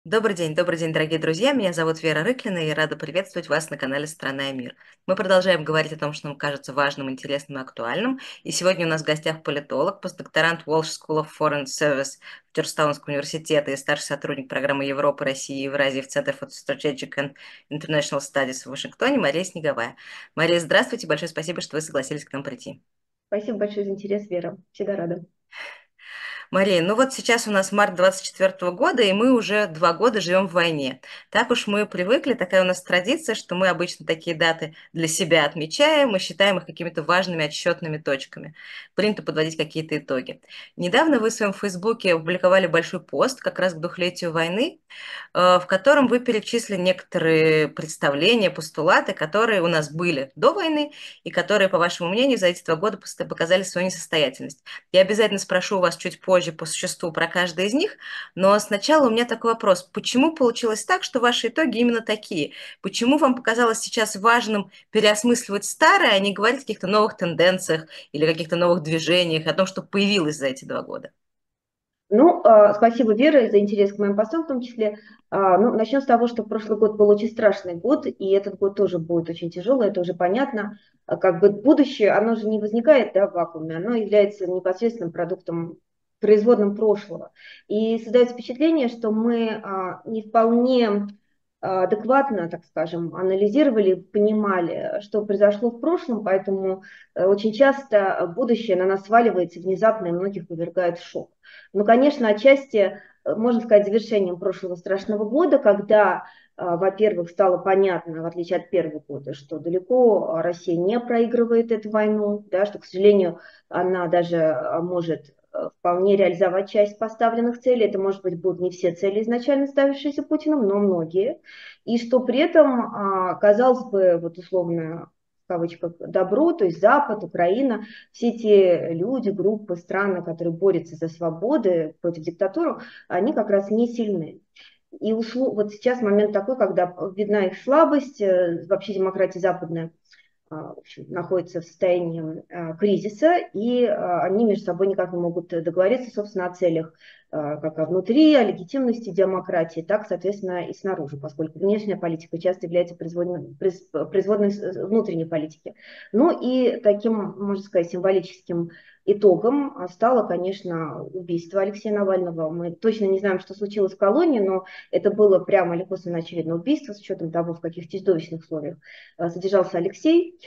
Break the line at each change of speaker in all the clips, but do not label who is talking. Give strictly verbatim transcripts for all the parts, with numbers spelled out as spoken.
Добрый день, добрый день, дорогие друзья. Меня зовут Вера Рыклина, и я рада приветствовать вас на канале «Страна и мир». Мы продолжаем говорить о том, что нам кажется важным, интересным и актуальным. И сегодня у нас в гостях политолог, постдокторант Walsh School of Foreign Service Джорджтаунского университета и старший сотрудник программы Европы, России и Евразии в Center for Strategic and International Studies в Вашингтоне Мария Снеговая. Мария, здравствуйте, большое спасибо, что вы согласились к нам прийти.
Спасибо большое за интерес, Вера. Всегда рада.
Мария, ну вот сейчас у нас март двадцать четвёртого года, и мы уже два года живем в войне. Так уж мы привыкли, такая у нас традиция, что мы обычно такие даты для себя отмечаем и считаем их какими-то важными отсчетными точками. Принято подводить какие-то итоги. Недавно вы в своем Фейсбуке опубликовали большой пост как раз к двухлетию войны, э, в котором вы перечислили некоторые представления, постулаты, которые у нас были до войны и которые, по вашему мнению, за эти два года поста- показали свою несостоятельность. Я обязательно спрошу у вас чуть позже по существу про каждый из них, но сначала у меня такой вопрос. Почему получилось так, что ваши итоги именно такие? Почему вам показалось сейчас важным переосмысливать старое, а не говорить о каких-то новых тенденциях или каких-то новых движениях, о том, что появилось за эти два года?
Ну, а, спасибо, Вера, за интерес к моим постам в том числе. А, ну, начнем с того, что прошлый год был очень страшный год, и этот год тоже будет очень тяжелый, это уже понятно. А как бы будущее, оно же не возникает, да, в вакууме, оно является непосредственным продуктом, производным прошлого. И создается впечатление, что мы а, не вполне а, адекватно, так скажем, анализировали, понимали, что произошло в прошлом, поэтому э, очень часто будущее на нас сваливается внезапно и многих повергает в шок. Ну, конечно, отчасти, э, можно сказать, завершением прошлого страшного года, когда, э, во-первых, стало понятно, в отличие от первого года, что далеко э, Россия не проигрывает эту войну, да, что, к сожалению, она даже э, может э, вполне реализовать часть поставленных целей. Это, может быть, будут не все цели, изначально ставившиеся Путиным, но многие. И что при этом, а, казалось бы, вот условно, в кавычках, добро, то есть Запад, Украина, все те люди, группы, страны, которые борются за свободы против диктатуры, они как раз не сильны. И услу... вот сейчас момент такой, когда видна их слабость, э, вообще демократия западная а, в общем, находятся в состоянии а, кризиса, и а, они между собой никак не могут договориться, собственно, о целях, а, как о внутри, о легитимности демократии, так, соответственно, и снаружи, поскольку внешняя политика часто является производной, производной внутренней политики. Ну и таким, можно сказать, символическим итогом стало, конечно, убийство Алексея Навального. Мы точно не знаем, что случилось в колонии, но это было прямо или косвенно очевидно убийство, с учетом того, в каких чудовищных условиях содержался Алексей.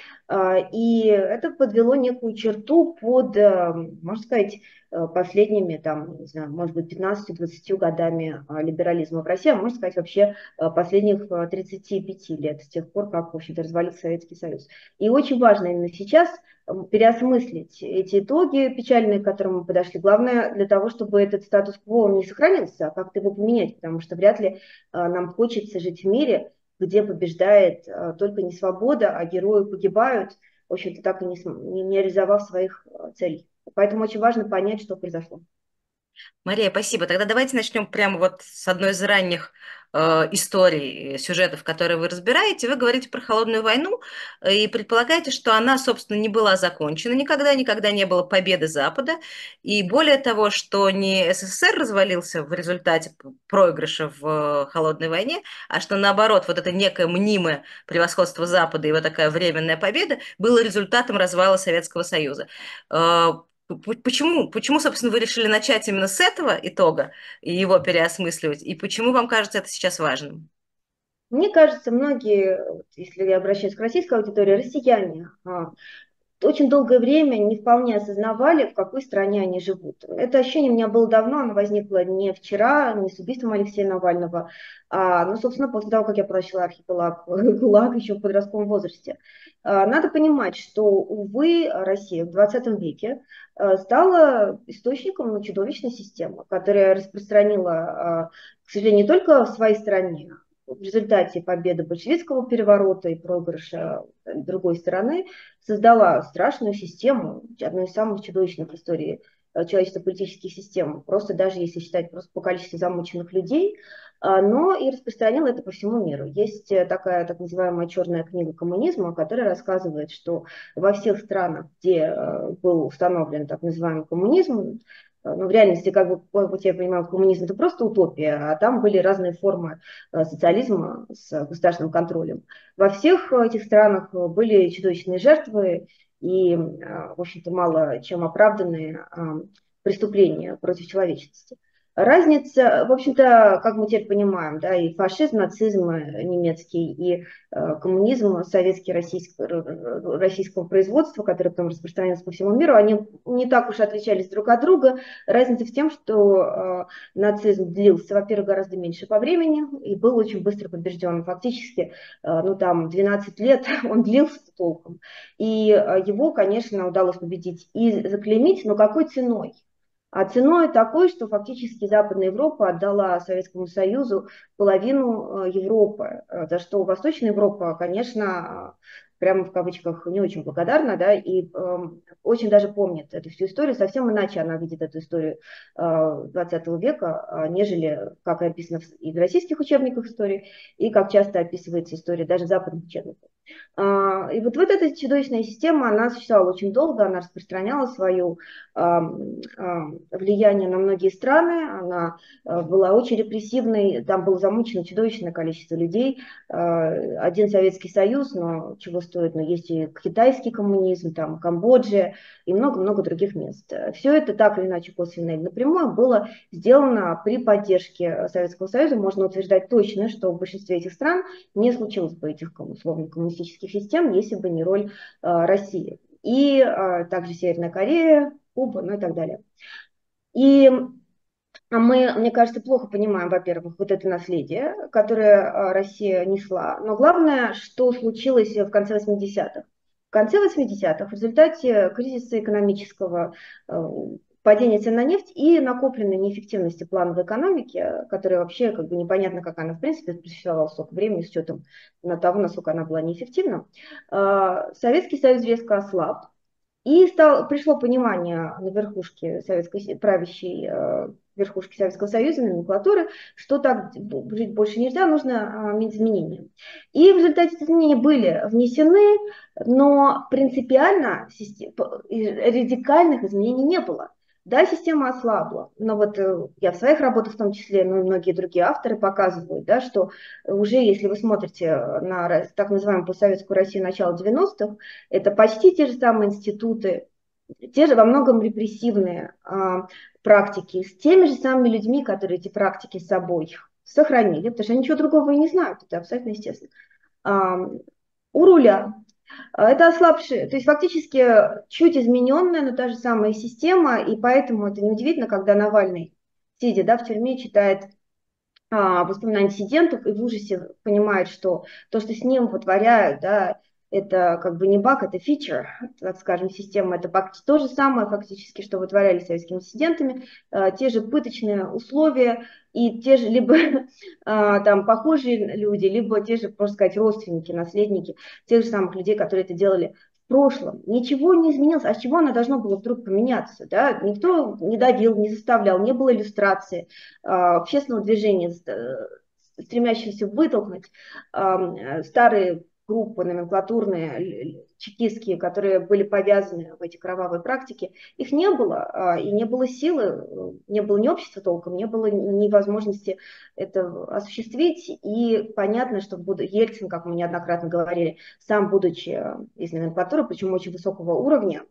И это подвело некую черту под, можно сказать, последними, там, не знаю, может быть, пятнадцатью-двадцатью годами либерализма в России, а можно сказать, вообще последних тридцати пяти лет, с тех пор, как, в общем-то, развалился Советский Союз. И очень важно именно сейчас переосмыслить эти итоги печальные, к которым мы подошли. Главное для того, чтобы этот статус-кво не сохранился, а как-то его поменять, потому что вряд ли нам хочется жить в мире, где побеждает а, только не свобода, а герои погибают, в общем-то, так и не, не, не реализовав своих а, целей. Поэтому очень важно понять, что произошло.
Мария, спасибо. Тогда давайте начнем прямо вот с одной из ранних э, историй, э, сюжетов, которые вы разбираете. Вы говорите про холодную войну э, и предполагаете, что она, собственно, не была закончена никогда, никогда не было победы Запада. И более того, что не СССР развалился в результате п- проигрыша в э, холодной войне, а что наоборот, вот это некое мнимое превосходство Запада и вот такая временная победа было результатом развала Советского Союза. Э, П- Почему, почему, собственно, вы решили начать именно с этого итога и его переосмысливать? И почему вам кажется это сейчас важным?
Мне кажется, многие, вот если я обращаюсь к российской аудитории, россияне, а, очень долгое время не вполне осознавали, в какой стране они живут. Это ощущение у меня было давно, оно возникло не вчера, не с убийством Алексея Навального, а, ну, собственно, после того, как я прочла архипелаг ГУЛАГ еще в подростковом возрасте. А, надо понимать, что, увы, Россия в двадцатом веке а, стала источником, ну, чудовищной системы, которая распространила, а, к сожалению, не только в своей стране, в результате победы большевистского переворота и проигрыша другой стороны, создала страшную систему, одну из самых чудовищных в истории э, человечества политических систем, просто даже если считать просто по количеству замученных людей, а, но и распространила это по всему миру. Есть э, такая так называемая черная книга коммунизма, которая рассказывает, что во всех странах, где э, был установлен так называемый коммунизм, ну, в реальности, как бы, вот я понимаю, коммунизм это просто утопия, а там были разные формы э, социализма с государственным контролем. Во всех этих странах были чудовищные жертвы и, э, в общем-то, мало чем оправданные э, преступления против человечности. Разница, в общем-то, как мы теперь понимаем, да, и фашизм, нацизм немецкий, и э, коммунизм советский, российского, российского производства, который потом распространился по всему миру, они не так уж отличались друг от друга. Разница в том, что э, нацизм длился, во-первых, гораздо меньше по времени и был очень быстро побежден. Фактически, э, ну там, двенадцать лет он длился толком. И э, его, конечно, удалось победить и заклеймить, но какой ценой? А ценой такой, что фактически Западная Европа отдала Советскому Союзу половину Европы, за что Восточная Европа, конечно, прямо в кавычках не очень благодарна, да, и э, очень даже помнит эту всю историю, совсем иначе она видит эту историю э, двадцатого века, нежели как описано и в российских учебниках истории, и как часто описывается история даже в западных учебниках. И вот, вот эта чудовищная система, она существовала очень долго, она распространяла свое влияние на многие страны, она была очень репрессивной, там было замучено чудовищное количество людей. Один Советский Союз, но чего стоит, но есть и китайский коммунизм, там Камбоджа и много-много других мест. Все это так или иначе косвенно или напрямую было сделано при поддержке Советского Союза. Можно утверждать точно, что в большинстве этих стран не случилось бы этих условно коммунистических систем, если бы не роль э, России. И э, также Северная Корея, Куба, ну и так далее. И мы, мне кажется, плохо понимаем, во-первых, вот это наследие, которое Россия несла. Но главное, что случилось в конце восьмидесятых. В конце восьмидесятых в результате кризиса экономического, падения цен на нефть и накопленной неэффективности плановой экономики, которая вообще как бы непонятно, как она в принципе существовала столько времени с учетом на того, насколько она была неэффективна, Советский Союз резко ослаб. И стал, пришло понимание на верхушке советской, правящей э, верхушки Советского Союза, номенклатуры, что так жить больше нельзя, нужно э, изменения. И в результате изменения были внесены, но принципиально систем, радикальных изменений не было. Да, система ослабла, но вот э, я в своих работах в том числе, ну и многие другие авторы показывают, да, что уже если вы смотрите на так называемую постсоветскую Россию начала девяностых, это почти те же самые институты, те же во многом репрессивные а, практики, с теми же самыми людьми, которые эти практики с собой сохранили, потому что они ничего другого и не знают, это абсолютно естественно. А, у руля. Это ослабшие, то есть фактически чуть измененная, но та же самая система, и поэтому это неудивительно, когда Навальный, сидя да, в тюрьме, читает а, воспоминания диссидентов и в ужасе понимает, что то, что с ним вытворяют, да, это как бы не баг, это фичер, так скажем, система. Это то же самое фактически, что вытворяли с советскими диссидентами, а, те же пыточные условия и те же либо а, там похожие люди, либо те же, можно сказать, родственники, наследники тех же самых людей, которые это делали в прошлом. Ничего не изменилось. А с чего оно должно было вдруг поменяться? Да? Никто не давил, не заставлял, не было иллюстрации а, общественного движения, стремящегося вытолкнуть а, старые группы номенклатурные, чекистские, которые были повязаны в эти кровавые практики, их не было, и не было силы, не было ни общества толком, не было ни возможности это осуществить. И понятно, что Ельцин, как мы неоднократно говорили, сам будучи из номенклатуры, причем очень высокого уровня,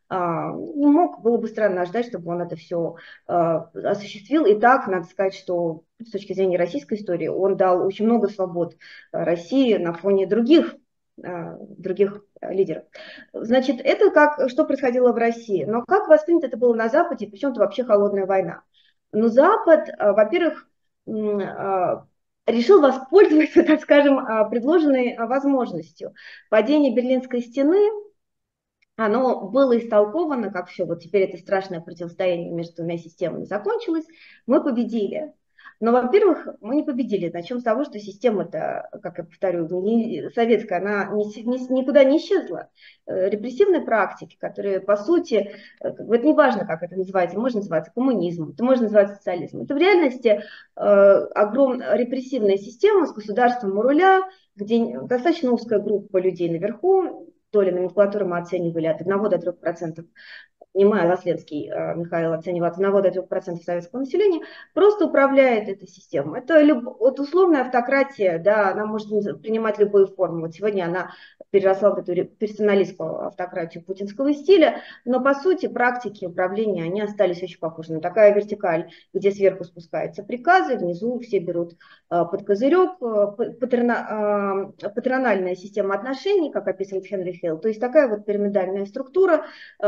не мог, было бы странно ждать, чтобы он это все осуществил. И так, надо сказать, что с точки зрения российской истории, он дал очень много свобод России на фоне других, других лидеров. Значит, это как, что происходило в России. Но как воспринято это было на Западе, причем это вообще холодная война. Но Запад, во-первых, решил воспользоваться, так скажем, предложенной возможностью. Падение Берлинской стены, оно было истолковано, как все, вот теперь это страшное противостояние между двумя системами закончилось, мы победили. Но, во-первых, мы не победили. Начнем с того, что система-то, как я повторю, не, советская, она не, не, никуда не исчезла. Репрессивные практики, которые, по сути, это не важно, как это называется, можно называться коммунизмом, это можно называться социализмом. Это в реальности э, огромная репрессивная система с государством у руля, где достаточно узкая группа людей наверху, доля номенклатуры мы оценивали от одного до трёх процентов Немая Ласлевский, э, Михаил оценивает одного до двух процентов советского населения, просто управляет этой системой. Это люб... вот условная автократия, да, она может принимать любые формы. Вот сегодня она переросла в эту персоналистскую автократию путинского стиля, но по сути практики управления, они остались очень похожи на такая вертикаль, где сверху спускаются приказы, внизу все берут э, под козырек, э, патрона, э, патрональная система отношений, как описывает Хенри Хейл, то есть такая вот пирамидальная структура,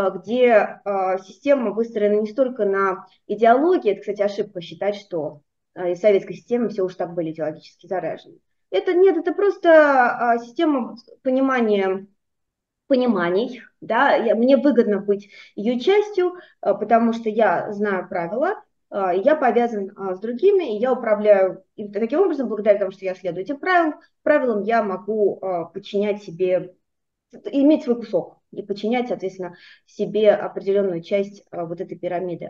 где система выстроена не столько на идеологии, это, кстати, ошибка считать, что из советской системы все уж так были идеологически заражены. Это нет, это просто система понимания пониманий, да, я, мне выгодно быть ее частью, потому что я знаю правила, я повязан с другими, и я управляю и таким образом, благодаря тому, что я следую этим правилам, правилам я могу подчинять себе, иметь свой кусок и подчинять, соответственно, себе определенную часть вот этой пирамиды.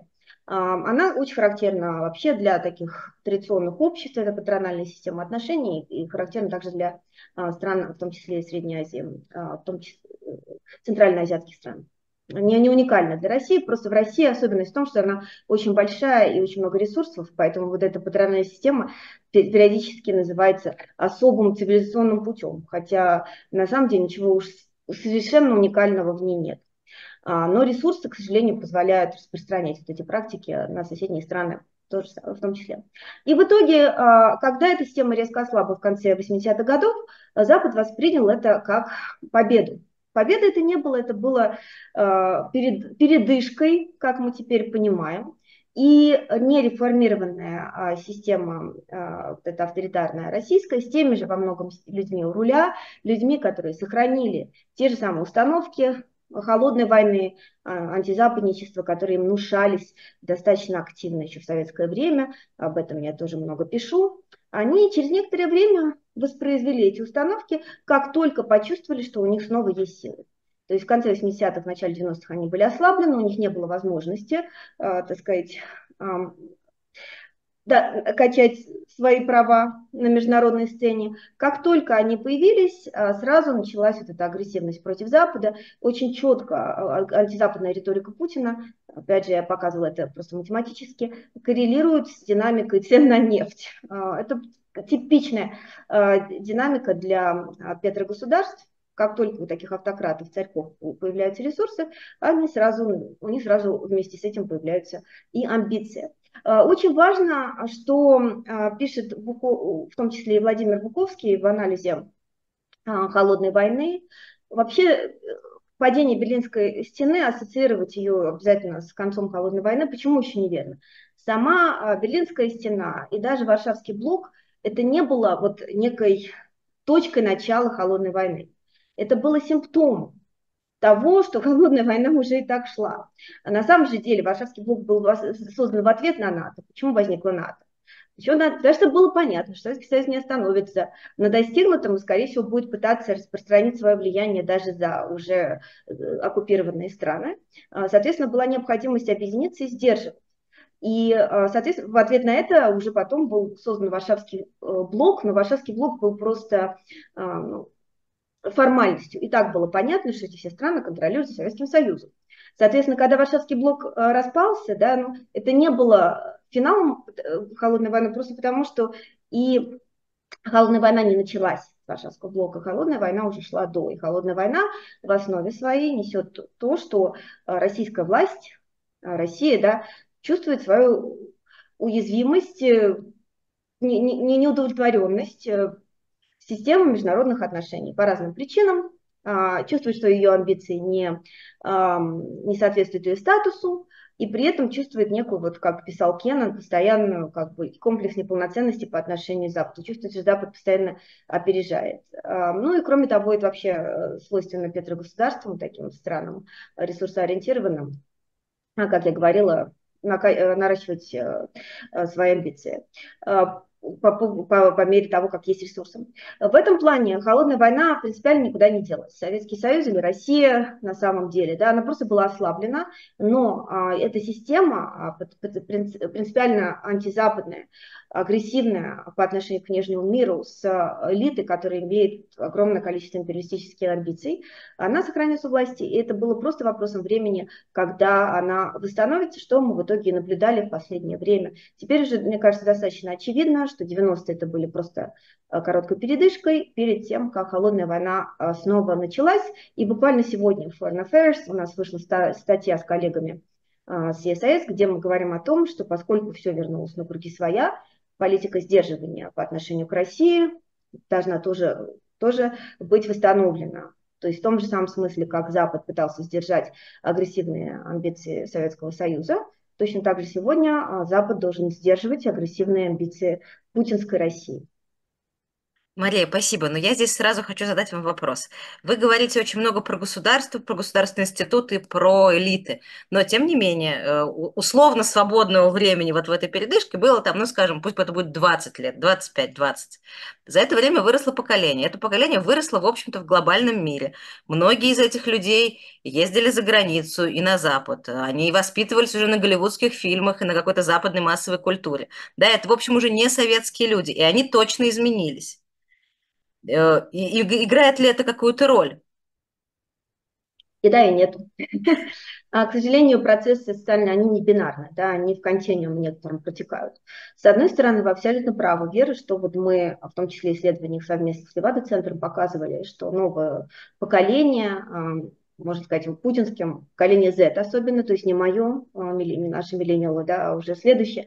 Она очень характерна вообще для таких традиционных обществ, это патрональная система отношений, и характерна также для стран, в том числе и Средней Азии, в том числе центральноазиатских стран. Не, не уникально для России, просто в России особенность в том, что она очень большая и очень много ресурсов, поэтому вот эта патрональная система периодически называется особым цивилизационным путем, хотя на самом деле ничего уж совершенно уникального в ней нет. Но ресурсы, к сожалению, позволяют распространять вот эти практики на соседние страны тоже, в том числе. И в итоге, когда эта система резко ослабла в конце восьмидесятых годов, Запад воспринял это как победу. Победы это не было, это было перед, передышкой, как мы теперь понимаем. И нереформированная система, вот эта авторитарная российская, с теми же во многом людьми у руля, людьми, которые сохранили те же самые установки холодной войны, антизападничества, которые им внушались достаточно активно еще в советское время, об этом я тоже много пишу, они через некоторое время воспроизвели эти установки, как только почувствовали, что у них снова есть силы. То есть в конце восьмидесятых, в начале девяностых они были ослаблены, у них не было возможности, э, так сказать, э, да, качать свои права на международной сцене. Как только они появились, сразу началась вот эта агрессивность против Запада. Очень четко антизападная риторика Путина, опять же, я показывала это просто математически, коррелирует с динамикой цен на нефть. Это типичная динамика для петрогосударств. Как только у таких автократов, царьков появляются ресурсы, они сразу, у них сразу вместе с этим появляются и амбиции. Очень важно, что пишет в том числе и Владимир Буковский в анализе холодной войны. Вообще падение Берлинской стены, ассоциировать ее обязательно с концом холодной войны, почему еще неверно? Сама Берлинская стена и даже Варшавский блок это не было вот некой точкой начала холодной войны. Это было симптомом того, что холодная война уже и так шла. А на самом же деле Варшавский блок был создан в ответ на НАТО. Почему возникла НАТО? Еще надо, потому что было понятно, что Советский Союз не остановится на достигнутом и, скорее всего, будет пытаться распространить свое влияние даже за уже оккупированные страны. Соответственно, была необходимость объединиться и сдерживать. И, соответственно, в ответ на это уже потом был создан Варшавский блок, но Варшавский блок был просто ну, формальностью. И так было понятно, что эти все страны контролируются Советским Союзом. Соответственно, когда Варшавский блок распался, да, ну, это не было финалом холодной войны, просто потому что и холодная война не началась с Варшавского блока, холодная война уже шла до. И холодная война в основе своей несет то, что российская власть, Россия, да, чувствует свою уязвимость, неудовлетворенность системы международных отношений по разным причинам, чувствует, что ее амбиции не, не соответствуют ее статусу, и при этом чувствует некую, вот как писал Кеннон, постоянную как бы, комплекс неполноценности по отношению к Западу. Чувствует, что Запад постоянно опережает. Ну и кроме того, это вообще свойственно петрогосударствам, таким странам ресурсоориентированным, как я говорила, наращивать свои амбиции по, по, по мере того, как есть ресурсы. В этом плане холодная война принципиально никуда не делась. Советский Союз или Россия на самом деле, да, она просто была ослаблена, но а, эта система а, принципиально антизападная, агрессивная по отношению к внешнему миру с элитой, которая имеет огромное количество империалистических амбиций, она сохранится у власти. И это было просто вопросом времени, когда она восстановится, что мы в итоге наблюдали в последнее время. Теперь же, мне кажется, достаточно очевидно, что девяностые это были просто короткой передышкой перед тем, как холодная война снова началась. И буквально сегодня в Foreign Affairs у нас вышла статья с коллегами с и эс ай эс, где мы говорим о том, что поскольку все вернулось на круги своя, политика сдерживания по отношению к России должна тоже, тоже быть восстановлена. То есть в том же самом смысле, как Запад пытался сдержать агрессивные амбиции Советского Союза, точно так же сегодня Запад должен сдерживать агрессивные амбиции путинской России.
Мария, спасибо. Но я здесь сразу хочу задать вам вопрос. Вы говорите очень много про государство, про государственные институты, про элиты. Но, тем не менее, э, условно свободного времени вот в этой передышке было там, ну, скажем, пусть это будет двадцать лет, двадцать пять двадцать. За это время выросло поколение. Это поколение выросло, в общем-то, в глобальном мире. Многие из этих людей ездили за границу и на Запад. Они воспитывались уже на голливудских фильмах и на какой-то западной массовой культуре. Да, это, в общем, уже не советские люди, и они точно изменились. Э, И, и играет ли это какую-то роль?
И да, и нет. А, к сожалению, процессы социальные, они не бинарны, да, они в континууме некоторым протекают. С одной стороны, вы абсолютно правы, Вера, что вот мы, в том числе исследованиях совместно с Левада-центром, показывали, что новое поколение, а, можно сказать, путинским, поколение Z особенно, то есть не мое, а, не наши миллениалы, да, а уже следующее,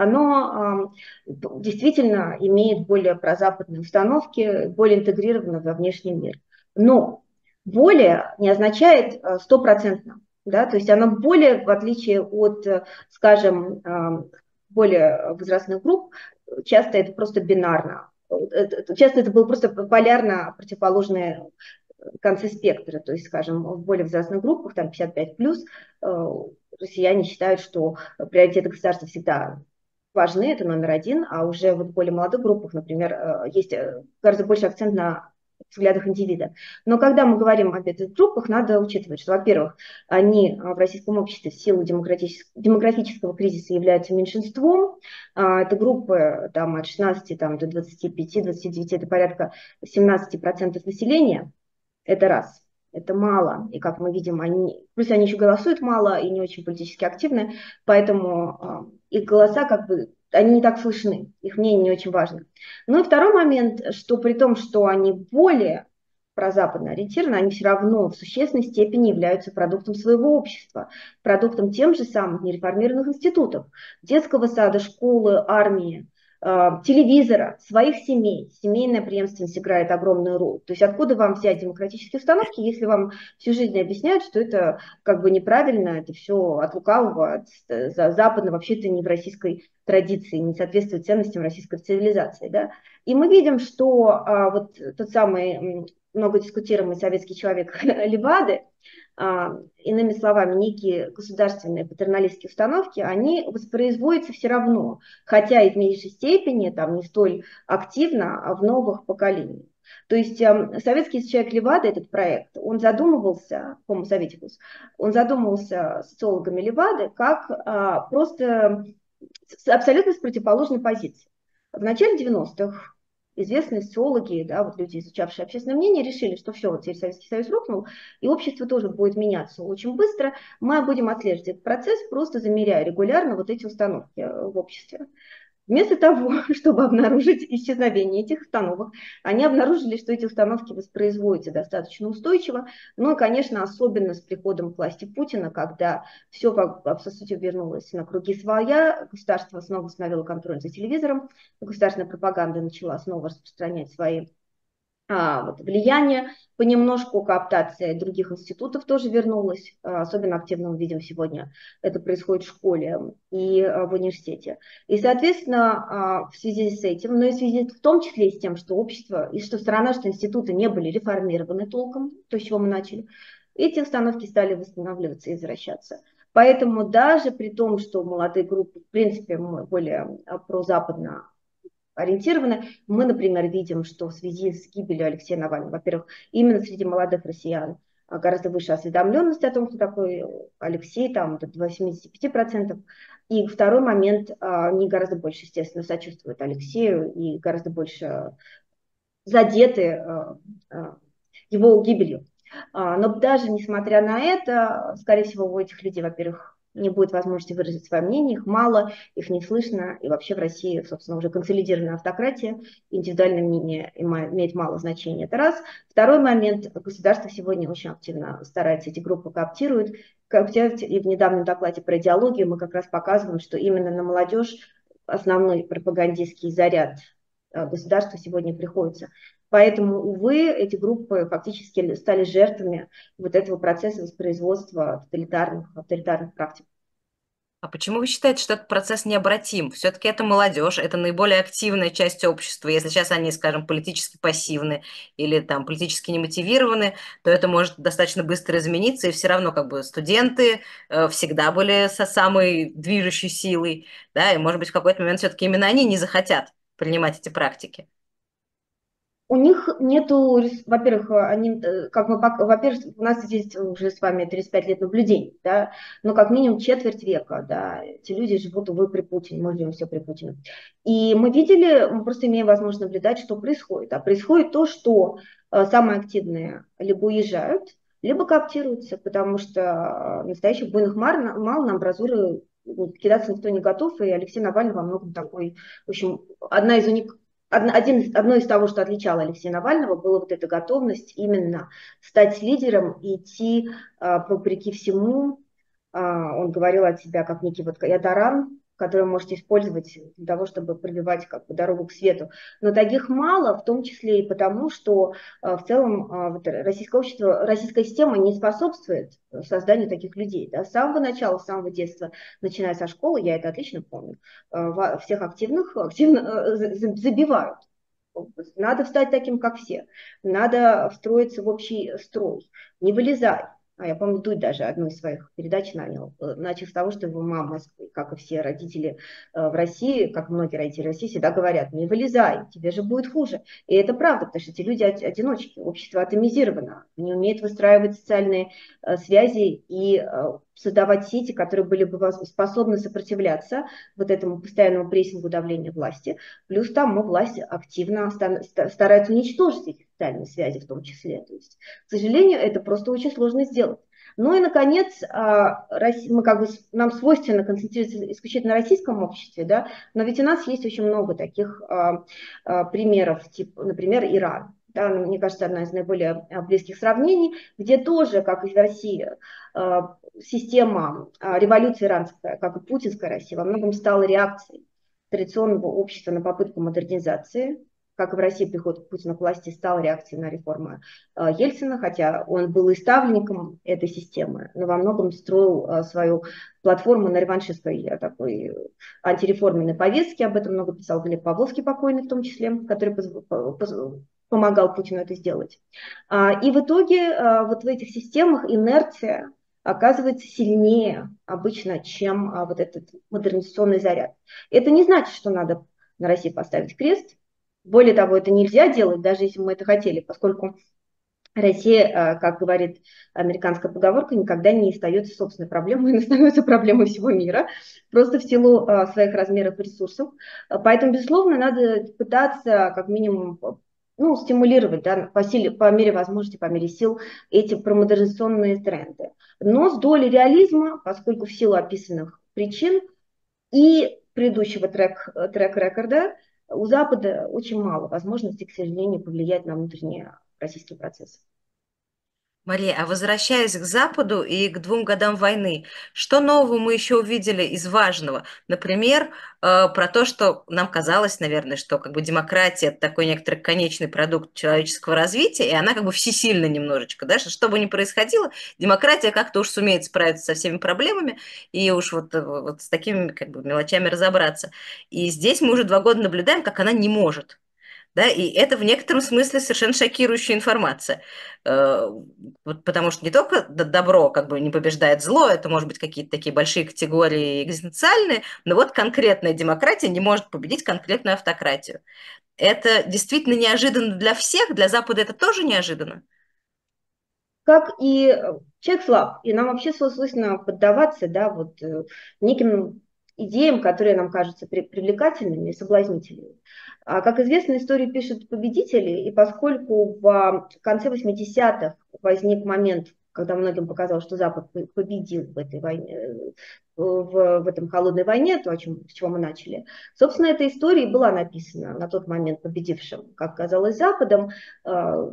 оно а, действительно имеет более прозападные установки, более интегрировано во внешний мир. Но более не означает э, стопроцентно, да, то есть оно более, в отличие от, э, скажем, э, более возрастных групп, часто это просто бинарно. Часто это было просто полярно противоположные концы спектра, то есть, скажем, в более взрослых группах, там пятьдесят пять плюс, э, россияне считают, что приоритеты государства всегда важны, это номер один, а уже вот в более молодых группах, например, э, есть гораздо больше акцент на взглядах индивида. Но когда мы говорим об этих группах, надо учитывать, что, во-первых, они в российском обществе в силу демографического кризиса являются меньшинством. Это группы там, от шестнадцати там, до двадцати пяти двадцати девяти, это порядка семнадцати процентов населения. Это раз. Это мало. И как мы видим, они, плюс они еще голосуют мало и не очень политически активны, поэтому э, их голоса как бы, они не так слышны, их мнение не очень важно. Ну и второй момент, что при том, что они более прозападно ориентированы, они все равно в существенной степени являются продуктом своего общества, продуктом тем же самых нереформированных институтов, детского сада, школы, армии, телевизора, своих семей. Семейная преемственность играет огромную роль. То есть откуда вам взять демократические установки, если вам всю жизнь объясняют, что это как бы неправильно, это все от лукавого, от западного, вообще это не в российской традиции, не соответствует ценностям российской цивилизации. Да? И мы видим, что а, вот тот самый много дискутируемый советский человек Левады, а, иными словами, некие государственные патерналистские установки, они воспроизводятся все равно, хотя и в меньшей степени, там, не столь активно, а в новых поколениях. То есть э, советский человек Левада, этот проект, он задумывался, Homo Советикус, он задумывался социологами Левады как а, просто с, абсолютно с противоположной позиции. В начале девяностых известные социологи, да, вот люди, изучавшие общественное мнение, решили, что все, вот теперь Советский Союз рухнул, и общество тоже будет меняться очень быстро. Мы будем отслеживать этот процесс, просто замеряя регулярно вот эти установки в обществе. Вместо того, чтобы обнаружить исчезновение этих установок, они обнаружили, что эти установки воспроизводятся достаточно устойчиво. Ну и, конечно, особенно с приходом к власти Путина, когда все, по сути, вернулось на круги своя, государство снова установило контроль за телевизором, государственная пропаганда начала снова распространять свои а, вот, влияние, понемножку кооптация других институтов тоже вернулась, а, особенно активно мы видим сегодня, это происходит в школе и а, в университете. И, соответственно, а, в связи с этим, но и в связи в том числе и с тем, что общество, и что страна, что институты не были реформированы толком, то, с чего мы начали, эти установки стали восстанавливаться и возвращаться. Поэтому даже при том, что молодые группы, в принципе, более прозападно ориентированы. Мы, например, видим, что в связи с гибелью Алексея Навального, во-первых, именно среди молодых россиян а, гораздо выше осведомленность о том, кто такой Алексей, там до восемьдесят пять процентов. И второй момент, а, они гораздо больше, естественно, сочувствуют Алексею и гораздо больше задеты а, а, его гибелью. А, Но даже несмотря на это, скорее всего, у этих людей, во-первых, не будет возможности выразить свое мнение, их мало, их не слышно, и вообще в России, собственно, уже консолидированная автократия, индивидуальное мнение имеет мало значения. Это раз. Второй момент, государство сегодня очень активно старается эти группы кооптирует. Кооптирует, и в недавнем докладе про идеологию мы как раз показываем, что именно на молодежь основной пропагандистский заряд э, государства сегодня приходится. Поэтому, увы, эти группы фактически стали жертвами вот этого процесса воспроизводства тоталитарных, авторитарных практик.
А почему вы считаете, что этот процесс необратим? Все-таки это молодежь, это наиболее активная часть общества. Если сейчас они, скажем, политически пассивны или там политически немотивированы, то это может достаточно быстро измениться, и все равно как бы студенты э, всегда были со самой движущей силой, да, и может быть в какой-то момент все-таки именно они не захотят принимать эти практики.
У них нету, во-первых, они, э, как мы, во-первых, у нас здесь уже с вами тридцать пять лет наблюдений, да, но как минимум четверть века, да, эти люди живут, увы, при Путине, мы живем все при Путине. И мы видели, мы просто имеем возможность наблюдать, что происходит. А происходит то, что э, самые активные либо уезжают, либо кооптируются, потому что э, настоящих буйных мар, мало на амбразуры кидаться никто не готов, и Алексей Навальный во многом такой, в общем, одна из уник, один, одно из того, что отличало Алексея Навального, была вот эта готовность именно стать лидером и идти а, вопреки всему. А, он говорил от себя как некий вот я таран, который вы можете использовать для того, чтобы пробивать как бы дорогу к свету. Но таких мало, в том числе и потому, что а, в целом а, вот российское общество, российская система не способствует созданию таких людей. Да? С самого начала, с самого детства, начиная со школы, я это отлично помню, а, всех активных активно а, забивают. Надо стать таким, как все. Надо встроиться в общий строй. Не вылезай. А я помню, Дудь даже одну из своих передач нанял. Э, Начал с того, что его мама, как и все родители э, в России, как многие родители в России, всегда говорят, не вылезай, тебе же будет хуже. И это правда, потому что эти люди одиночки, общество атомизировано, не умеет выстраивать социальные э, связи и э, создавать сети, которые были бы способны сопротивляться вот этому постоянному прессингу давления власти. Плюс там ну, власть активно старается уничтожить эти социальные связи в том числе. То есть, к сожалению, это просто очень сложно сделать. Ну и, наконец, а, мы как бы, нам свойственно концентрироваться исключительно на российском обществе, да, но ведь у нас есть очень много таких а, а, примеров, типа, например, Иран. Да, мне кажется, одна из наиболее близких сравнений, где тоже, как и в России, система революции иранская, как и путинская Россия, во многом стала реакцией традиционного общества на попытку модернизации, как и в России приход Путина к власти стал реакцией на реформы Ельцина, хотя он был и ставленником этой системы, но во многом строил свою платформу на реваншистской такой антиреформенной повестке. Об этом много писал Глеб Павловский покойный в том числе, который помогал Путину это сделать. И в итоге вот в этих системах инерция оказывается сильнее обычно, чем вот этот модернизационный заряд. Это не значит, что надо на России поставить крест. Более того, это нельзя делать, даже если мы это хотели, поскольку Россия, как говорит американская поговорка, никогда не остается собственной проблемой, она становится проблемой всего мира, просто в силу своих размеров и ресурсов. Поэтому, безусловно, надо пытаться как минимум ну, стимулировать да, по, силе, по мере возможности, по мере сил эти промодернизационные тренды. Но с долей реализма, поскольку в силу описанных причин и предыдущего трек, трек-рекорда у Запада очень мало возможностей, к сожалению, повлиять на внутренние российские процессы.
Мария, а возвращаясь к Западу и к двум годам войны, что нового мы еще увидели из важного? Например, э, про то, что нам казалось, наверное, что как бы демократия – это такой некоторый конечный продукт человеческого развития, и она как бы всесильна немножечко, да, что, что бы ни происходило, демократия как-то уж сумеет справиться со всеми проблемами и уж вот, э, вот с такими как бы мелочами разобраться. И здесь мы уже два года наблюдаем, как она не может. Да, и это в некотором смысле совершенно шокирующая информация. Э, вот потому что не только добро как бы не побеждает зло, это, может быть, какие-то такие большие категории экзистенциальные, но вот конкретная демократия не может победить конкретную автократию. Это действительно неожиданно для всех, для Запада это тоже неожиданно.
как и человек слаб, и нам вообще свойственно поддаваться, да, вот э, неким идеям, которые нам кажутся при- привлекательными и соблазнительными. А, как известно, историю пишут победители, и поскольку в а, конце восьмидесятых возник момент, когда многим показалось, что Запад по- победил в этой войне, э, в, в этом холодной войне, то, о чем, с чего мы начали, собственно, эта история и была написана на тот момент победившим, как казалось, Западом, э,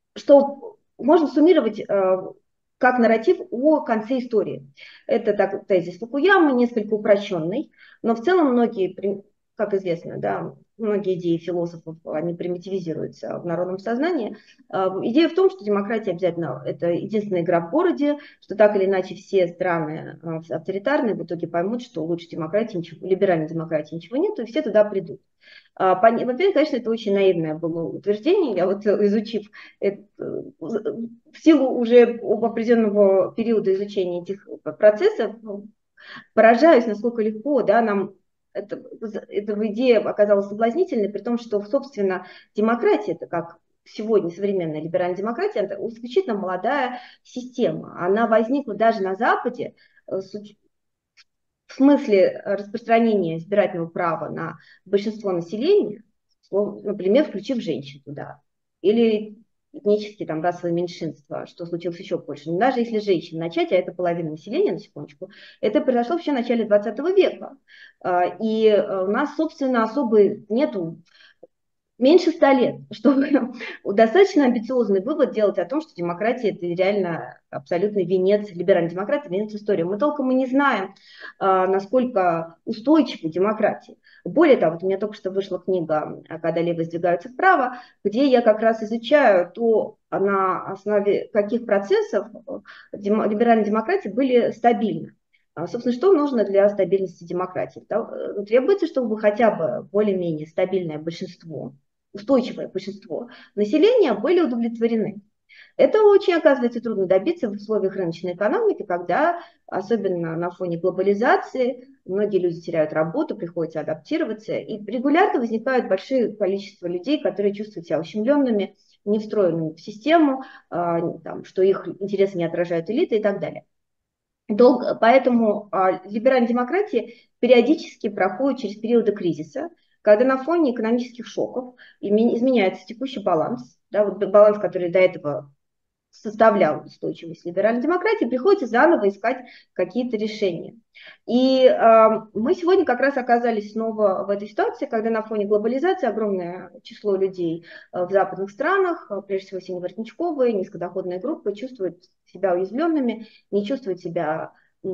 что можно суммировать э, как нарратив о конце истории. Это так, тезис Фукуямы, несколько упрощенный, но в целом многие, как известно, да, многие идеи философов, они примитивизируются в народном сознании. Э, Идея в том, что демократия обязательно это единственная игра в городе, что так или иначе все страны э, авторитарные в итоге поймут, что лучше демократии, ничего, либеральной демократии ничего нет, и все туда придут. А, Во-первых, конечно, это очень наивное было утверждение. Я вот э, изучив это, э, в силу уже определенного периода изучения этих процессов, ну, поражаюсь, насколько легко, да, нам это, эта идея оказалась соблазнительной, при том, что, собственно, демократия, это как сегодня современная либеральная демократия, это исключительно молодая система. Она возникла даже на Западе э, с в смысле распространения избирательного права на большинство населения, например, включив женщин туда, или этнические там расовые меньшинства, что случилось еще больше. Но даже если женщин начать, а это половина населения, на секундочку, это произошло вообще в начале двадцатого века. А, И э, у нас, собственно, особо нету меньше ста лет, чтобы достаточно амбициозный вывод делать о том, что демократия – это реально абсолютный венец, либеральная демократия – венец истории. Мы толком и не знаем, а, насколько устойчива демократия. Более того, вот у меня только что вышла книга «Когда левые сдвигаются вправо», где я как раз изучаю то, на основе каких процессов либеральные демократии были стабильны. А, Собственно, что нужно для стабильности демократии? Требуется, чтобы хотя бы более-менее стабильное большинство, устойчивое большинство населения были удовлетворены. Это очень, оказывается, трудно добиться в условиях рыночной экономики, когда, особенно на фоне глобализации, многие люди теряют работу, приходится адаптироваться, и регулярно возникают большие количество людей, которые чувствуют себя ущемленными, не встроенными в систему, а, там, что их интересы не отражают элиты и так далее. Долго, поэтому а, либеральная демократия периодически проходит через периоды кризиса, когда на фоне экономических шоков изменяется текущий баланс, да, вот баланс, который до этого составлял устойчивость либеральной демократии, приходится заново искать какие-то решения. И э, мы сегодня как раз оказались снова в этой ситуации, когда на фоне глобализации огромное число людей э, в западных странах, э, прежде всего синеворотничковые, низкодоходные группы, чувствуют себя уязвленными, не чувствуют себя э,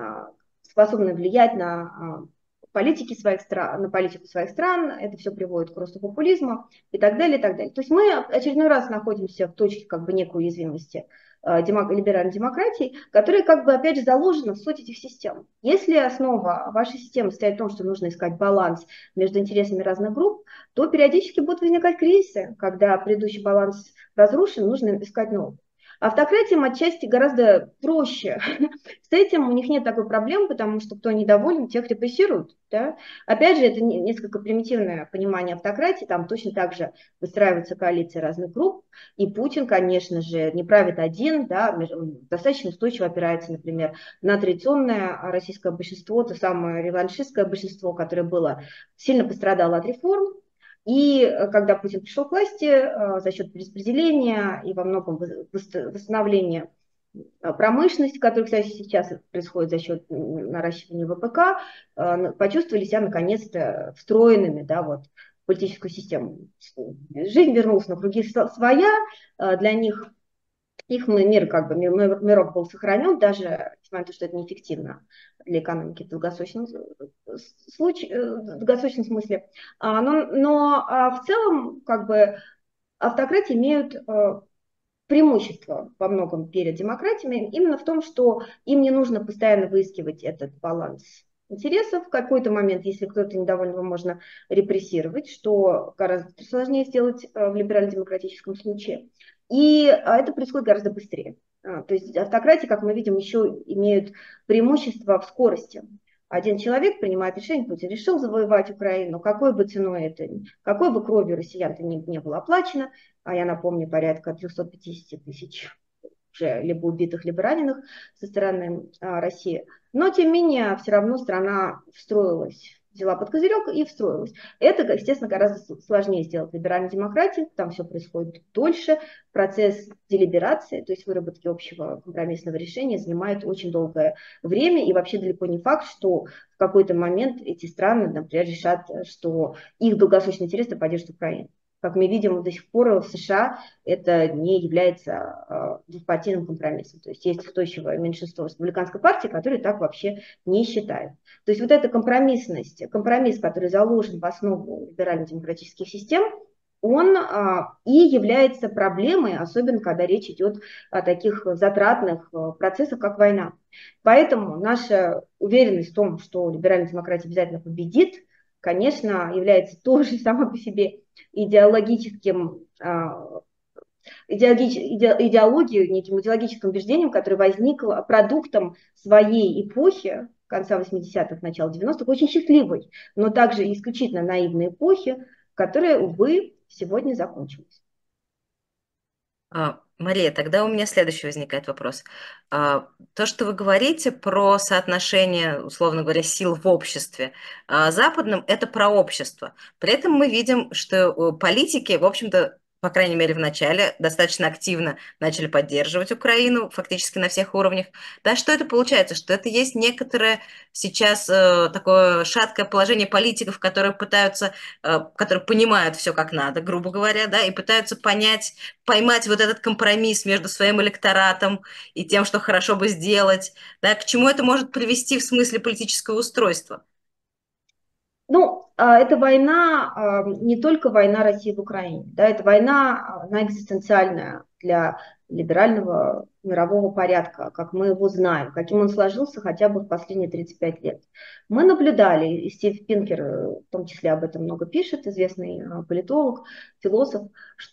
способны влиять на э, политики своих стран, на политику своих стран, это все приводит к росту популизма и так далее, и так далее. То есть мы очередной раз находимся в точке как бы некой уязвимости э, демок, либеральной демократии, которая как бы опять же заложена в суть этих систем. Если основа вашей системы стоит в том, что нужно искать баланс между интересами разных групп, то периодически будут возникать кризисы, когда предыдущий баланс разрушен, нужно искать новый. Автократиям отчасти гораздо проще. С этим у них нет такой проблемы, потому что кто недоволен, тех репрессируют. Да? Опять же, это несколько примитивное понимание автократии, там точно так же выстраиваются коалиции разных групп, и Путин, конечно же, не правит один, да, достаточно устойчиво опирается, например, на традиционное российское большинство, то самое реваншистское большинство, которое было сильно пострадало от реформ. И э, когда Путин пришел к власти, э, за счет перераспределения и во многом восстановления э, промышленности, которая, кстати, сейчас происходит за счет наращивания ВПК, э, почувствовали себя наконец-то встроенными, да, вот, в политическую систему. Жизнь вернулась на круги своя, э, для них их мир, как бы, мир, мирок был сохранен, даже несмотря на то, что это неэффективно для экономики в долгосрочном, случае, в долгосрочном смысле. А, но но а в целом, как бы, автократии имеют а, преимущество во многом перед демократиями именно в том, что им не нужно постоянно выискивать этот баланс интересов. В какой-то момент, если кто-то недоволен, его можно репрессировать, что гораздо сложнее сделать в либерально-демократическом случае. И это происходит гораздо быстрее. То есть автократии, как мы видим, еще имеют преимущество в скорости. Один человек принимает решение, Путин решил завоевать Украину, какой бы ценой это, какой бы кровью россиян это не, не было оплачено, а я напомню, порядка триста пятьдесят тысяч уже либо убитых, либо раненых со стороны России. Но, тем не менее, все равно страна встроилась, взяла под козырек и встроилась. Это, естественно, гораздо сложнее сделать в либеральной демократии, там все происходит дольше, процесс делиберации, то есть выработки общего компромиссного решения, занимает очень долгое время, и вообще далеко не факт, что в какой-то момент эти страны, например, решат, что их долгосрочные интересы поддержат Украину. Как мы видим, до сих пор в США это не является двухпартийным компромиссом. То есть есть устойчивое меньшинство республиканской партии, которые так вообще не считают. То есть вот эта компромиссность, компромисс, который заложен в основу либерально-демократических систем, он а, и является проблемой, особенно когда речь идет о таких затратных а, процессах, как война. Поэтому наша уверенность в том, что либеральная демократия обязательно победит, конечно, является тоже сама по себе идеологическим, а, идеологич, иде, идеологией, неким идеологическим убеждением, которое возникло продуктом своей эпохи, конца восьмидесятых, начала девяностых, очень счастливой, но также исключительно наивной эпохи, которая, увы, сегодня закончилась.
А, Мария, тогда у меня следующий возникает вопрос. А, То, что вы говорите про соотношение, условно говоря, сил в обществе а, западном, это про общество. При этом мы видим, что э, политики, в общем-то, по крайней мере, в начале достаточно активно начали поддерживать Украину фактически на всех уровнях. Да, что это получается? Что это есть некоторое сейчас э, такое шаткое положение политиков, которые пытаются, э, которые понимают все как надо, грубо говоря, да, и пытаются понять, поймать вот этот компромисс между своим электоратом и тем, что хорошо бы сделать, да, к чему это может привести в смысле политического устройства?
Ну, а, это война, а, не только война России в Украине, да, это война, она экзистенциальная для либерального мирового порядка, как мы его знаем, каким он сложился хотя бы в последние тридцать пять лет. Мы наблюдали, и Стив Пинкер в том числе об этом много пишет, известный а, политолог, философ,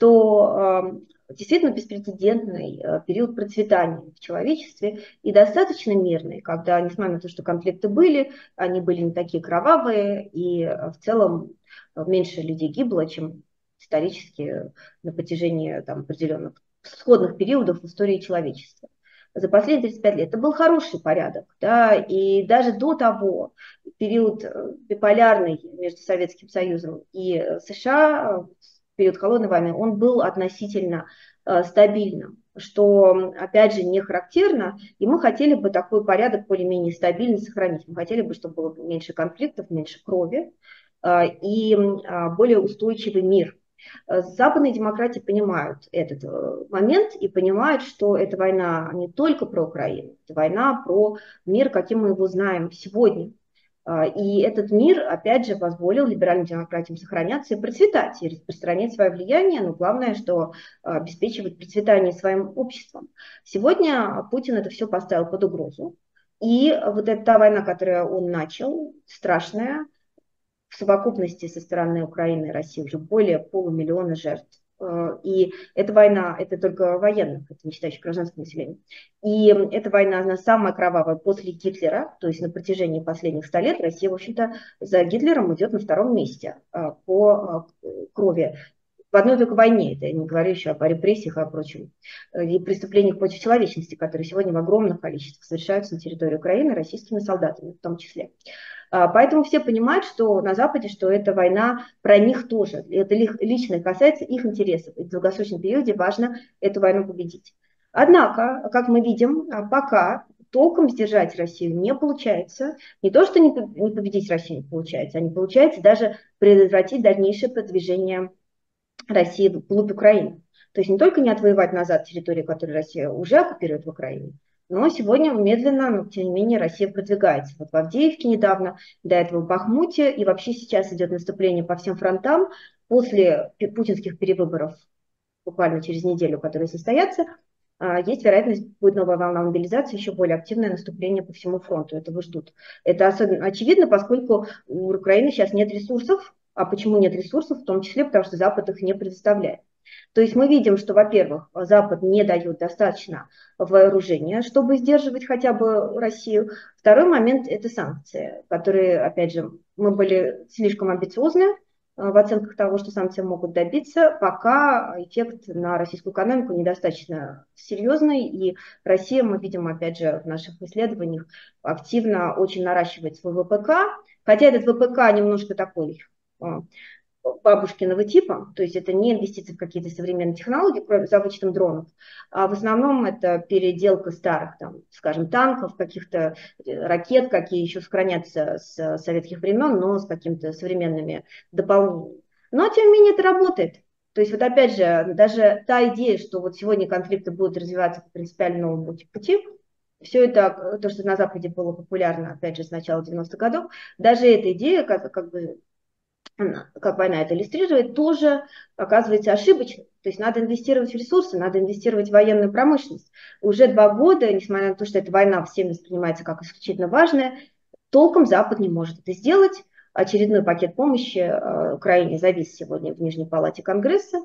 что действительно беспрецедентный период процветания в человечестве и достаточно мирный, когда, несмотря на то, что конфликты были, они были не такие кровавые, и в целом меньше людей гибло, чем исторически на протяжении там, определенных сходных периодов в истории человечества. За последние тридцать пять лет это был хороший порядок, да, и даже до того период биполярный между Советским Союзом и США, период холодной войны, он был относительно э, стабильным, что, опять же, не характерно, и мы хотели бы такой порядок более-менее стабильный сохранить. Мы хотели бы, чтобы было меньше конфликтов, меньше крови э, и э, более устойчивый мир. Западные демократии понимают этот момент и понимают, что эта война не только про Украину, это война про мир, каким мы его знаем сегодня. И этот мир, опять же, позволил либеральным демократиям сохраняться и процветать, и распространять свое влияние, но главное, что обеспечивать процветание своим обществом. Сегодня Путин это все поставил под угрозу. И вот эта та война, которую он начал, страшная, в совокупности со стороны Украины и России уже более полумиллиона жертв. И эта война, это только военных, это не считая гражданского населения. И эта война, она самая кровавая после Гитлера, то есть на протяжении последних ста лет Россия, в общем-то, за Гитлером идет на втором месте по крови. В одной только войне, это я не говорю еще о репрессиях и о прочем, и преступлениях против человечности, которые сегодня в огромных количествах совершаются на территории Украины российскими солдатами в том числе. Поэтому все понимают, что на Западе, что эта война про них тоже. Это лично касается их интересов. И в долгосрочном периоде важно эту войну победить. Однако, как мы видим, пока толком сдержать Россию не получается. Не то, что не победить Россию не получается, а не получается даже предотвратить дальнейшее продвижение России вглубь Украины. То есть не только не отвоевать назад территорию, которую Россия уже оккупирует в Украине, но сегодня медленно, но тем не менее Россия продвигается. Вот в Авдеевке недавно, до этого в Бахмуте, и вообще сейчас идет наступление по всем фронтам. После путинских перевыборов, буквально через неделю, которые состоятся, есть вероятность, будет новая волна мобилизации, еще более активное наступление по всему фронту. Этого ждут. Это особенно очевидно, поскольку у Украины сейчас нет ресурсов. А почему нет ресурсов? В том числе, потому что Запад их не предоставляет. То есть мы видим, что, во-первых, Запад не дает достаточно вооружения, чтобы сдерживать хотя бы Россию. Второй момент – это санкции, которые, опять же, мы были слишком амбициозны, в оценках того, что санкции могут добиться, пока эффект на российскую экономику недостаточно серьезный, и Россия, мы видим, опять же, в наших исследованиях, активно очень наращивает свой ВПК, хотя этот ВПК немножко такой бабушкиного типа, то есть это не инвестиции в какие-то современные технологии, кроме за вычетом дронов, а в основном это переделка старых, там, скажем, танков, каких-то ракет, какие еще сохранятся с советских времен, но с какими-то современными дополнениями. Но, тем не менее, это работает. То есть вот опять же, даже та идея, что вот сегодня конфликты будут развиваться по принципиально новому пути, все это, то, что на Западе было популярно, опять же, с начала девяностых годов, даже эта идея, как, как бы как война это иллюстрирует, тоже оказывается ошибочной. То есть надо инвестировать в ресурсы, надо инвестировать в военную промышленность. Уже два года, несмотря на то, что эта война всеми воспринимается как исключительно важная, толком Запад не может это сделать. Очередной пакет помощи э, Украине завис сегодня в Нижней палате Конгресса,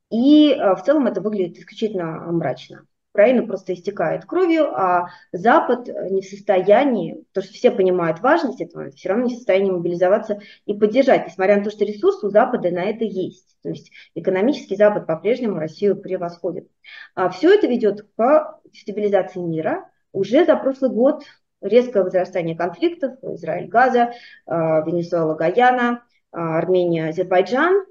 и э, в целом это выглядит исключительно мрачно. Украина просто истекает кровью, а Запад не в состоянии, потому что все понимают важность этого, все равно не в состоянии мобилизоваться и поддержать, несмотря на то, что ресурсы у Запада на это есть. То есть экономический Запад по-прежнему Россию превосходит. А все это ведет к стабилизации мира. Уже за прошлый год резкое возрастание конфликтов: Израиль-Газа, Венесуэла-Гаяна, Армения, Азербайджан.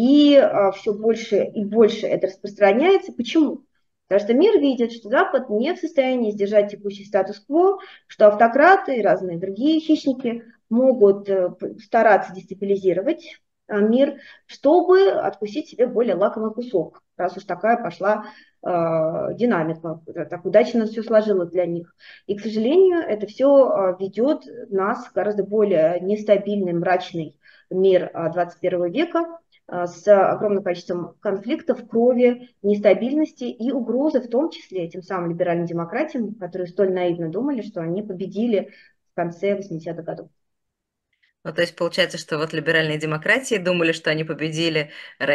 И все больше и больше это распространяется. Почему? Потому что мир видит, что Запад не в состоянии сдержать текущий статус-кво, что автократы и разные другие хищники могут стараться дестабилизировать мир, чтобы откусить себе более лакомый кусок, раз уж такая пошла э, динамика, так удачно все сложилось для них. И, к сожалению, это все ведет нас в гораздо более нестабильный, мрачный мир двадцать первого века, с огромным количеством конфликтов, крови, нестабильности и угрозы, в том числе тем самым либеральным демократиям, которые столь наивно думали, что они победили в конце восьмидесятых годов.
Ну, то есть получается, что вот либеральные демократии думали, что они победили,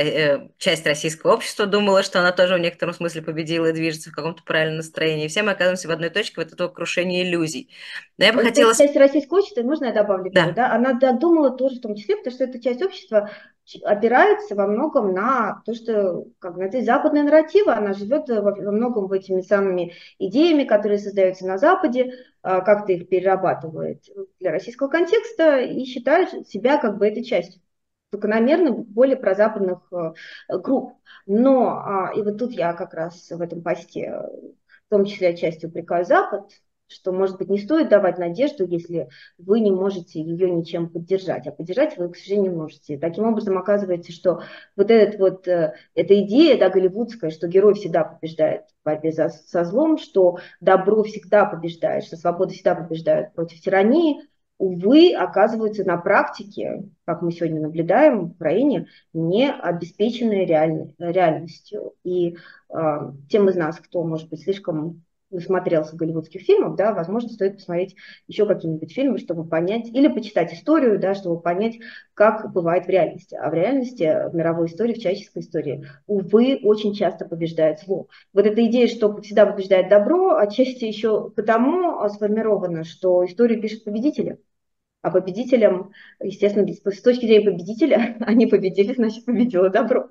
часть российского общества думала, что она тоже в некотором смысле победила и движется в каком-то правильном настроении. И все мы оказываемся в одной точке вот этого крушения иллюзий. Но я бы хотела...
Эта часть российского общества, можно я добавлю, Вера,
Да.
да, она додумала тоже в том числе, потому что эта часть общества опирается во многом на то, что как на эти западные нарративы, она живет во, во многом этими самыми идеями, которые создаются на Западе, как-то их перерабатывает для российского контекста и считает себя как бы этой частью закономерно более прозападных групп. Но, и вот тут я как раз в этом посте, в том числе отчасти упрекаю Запад, что, может быть, не стоит давать надежду, если вы не можете ее ничем поддержать, а поддержать вы, к сожалению, не можете. Таким образом, оказывается, что вот, этот вот эта идея, да, голливудская, что герой всегда побеждает в борьбе за, со злом, что добро всегда побеждает, что свобода всегда побеждает против тирании, увы, оказывается на практике, как мы сегодня наблюдаем в Украине, не обеспеченной реаль... реальностью. И э, тем из нас, кто, может быть, слишком насмотрелся голливудских фильмов, да, возможно, стоит посмотреть еще какие-нибудь фильмы, чтобы понять, или почитать историю, да, чтобы понять, как бывает в реальности. А в реальности, в мировой истории, в человеческой истории, увы, очень часто побеждает зло. Вот эта идея, что всегда побеждает добро, отчасти еще потому сформирована, что историю пишут победители. А победителям, естественно, с точки зрения победителя, они победили, значит, победило добро.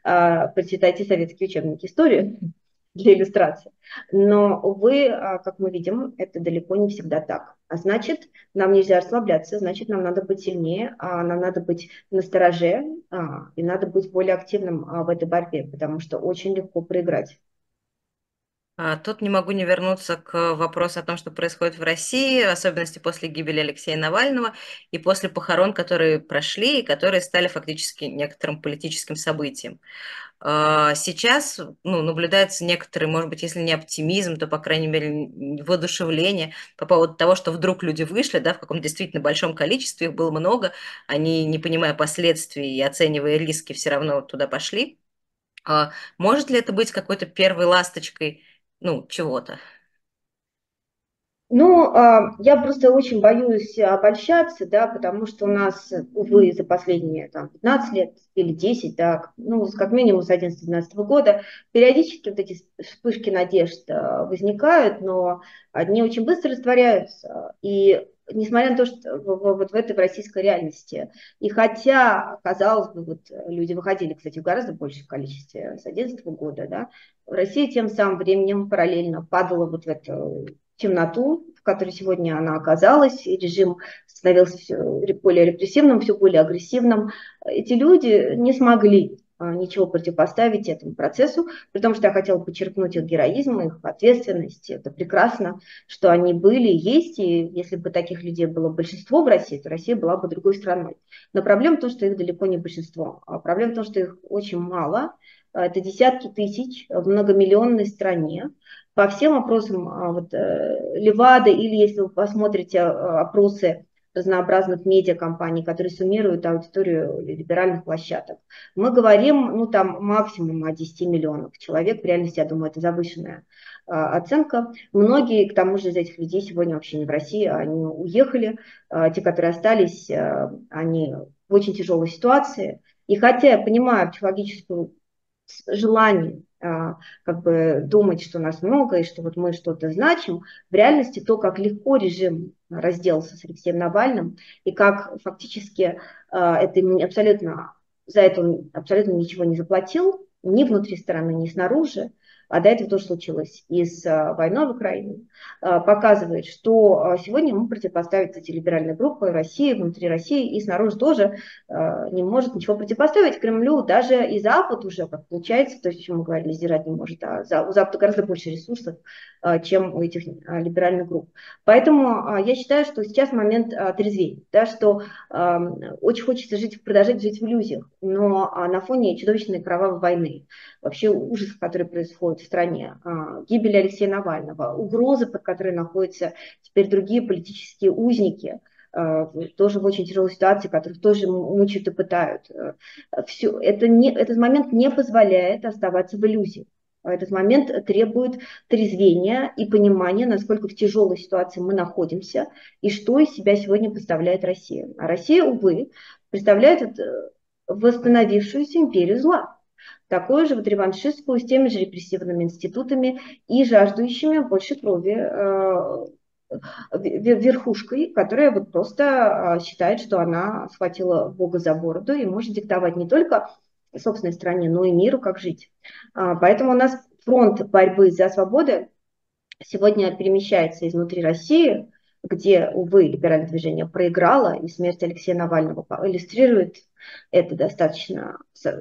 А, прочитайте советские учебники истории для иллюстрации. Но, увы, как мы видим, это далеко не всегда так. А значит, нам нельзя расслабляться, значит, нам надо быть сильнее, а нам надо быть настороже, а, и надо быть более активным а, в этой борьбе, потому что очень легко проиграть.
Тут не могу не вернуться к вопросу о том, что происходит в России, в особенности после гибели Алексея Навального и после похорон, которые прошли и которые стали фактически некоторым политическим событием. Сейчас ну, наблюдается некоторый, может быть, если не оптимизм, то, по крайней мере, воодушевление по поводу того, что вдруг люди вышли, да, в каком-то действительно большом количестве, их было много, они, не понимая последствий и оценивая риски, все равно туда пошли. Может ли это быть какой-то первой ласточкой, ну, чего-то?
Ну, я просто очень боюсь обольщаться, да, потому что у нас, увы, за последние там, пятнадцать лет или десять, да, ну, как минимум с одиннадцатого-двенадцатого года, периодически вот эти вспышки надежд возникают, но они очень быстро растворяются. И несмотря на то, что вот в этой в российской реальности. И хотя, казалось бы, вот люди выходили, кстати, в гораздо большем количестве с две тысячи одиннадцатого года, да, в России тем самым временем параллельно падала вот в эту темноту, в которой сегодня она оказалась, и режим становился все более репрессивным, все более агрессивным. Эти люди не смогли ничего противопоставить этому процессу, потому что я хотела подчеркнуть их героизм, их ответственность. Это прекрасно, что они были, есть, и если бы таких людей было большинство в России, то Россия была бы другой страной. Но проблема в том, что их далеко не большинство. А проблема в том, что их очень мало. Это десятки тысяч в многомиллионной стране. По всем опросам вот, Левады, или если вы посмотрите опросы разнообразных медиакомпаний, которые суммируют аудиторию либеральных площадок. Мы говорим, ну, там максимум о десяти миллионах человек. В реальности, я думаю, это завышенная а, оценка. Многие, к тому же, из этих людей сегодня вообще не в России, они уехали. А, те, которые остались, а, они в очень тяжелой ситуации. И хотя я понимаю психологическую желание а, как бы думать, что нас много и что вот мы что-то значим, в реальности то, как легко режим разделался с Алексеем Навальным и как фактически а, это ему абсолютно, за это он абсолютно ничего не заплатил, ни внутри страны, ни снаружи, а до этого тоже случилось и с а, войной в Украине, а, показывает, что а, сегодня ему противопоставить эти либеральные группы России, внутри России и снаружи тоже а, не может ничего противопоставить Кремлю, даже и Запад уже, как получается, то есть, о чем мы говорили, сдирать не может, а у Запада гораздо больше ресурсов, а, чем у этих а, либеральных групп. Поэтому а, я считаю, что сейчас момент а, трезвей, да, что а, очень хочется жить, продолжать жить в иллюзиях, но а, на фоне чудовищной кровавой войны, вообще ужас, который происходит в стране, а, гибели Алексея Навального, угрозы, под которой находятся теперь другие политические узники, а, тоже в очень тяжелой ситуации, которых тоже мучают и пытают. Все, это не, этот момент не позволяет оставаться в иллюзии. Этот момент требует трезвения и понимания, насколько в тяжелой ситуации мы находимся и что из себя сегодня представляет Россия. А Россия, увы, представляет восстановившуюся империю зла. Такую же вот реваншистскую, с теми же репрессивными институтами и жаждущими больше крови верхушкой, которая вот просто считает, что она схватила Бога за бороду и может диктовать не только собственной стране, но и миру, как жить. Поэтому у нас фронт борьбы за свободу сегодня перемещается изнутри России, где, увы, либеральное движение проиграло, и смерть Алексея Навального иллюстрирует это достаточно,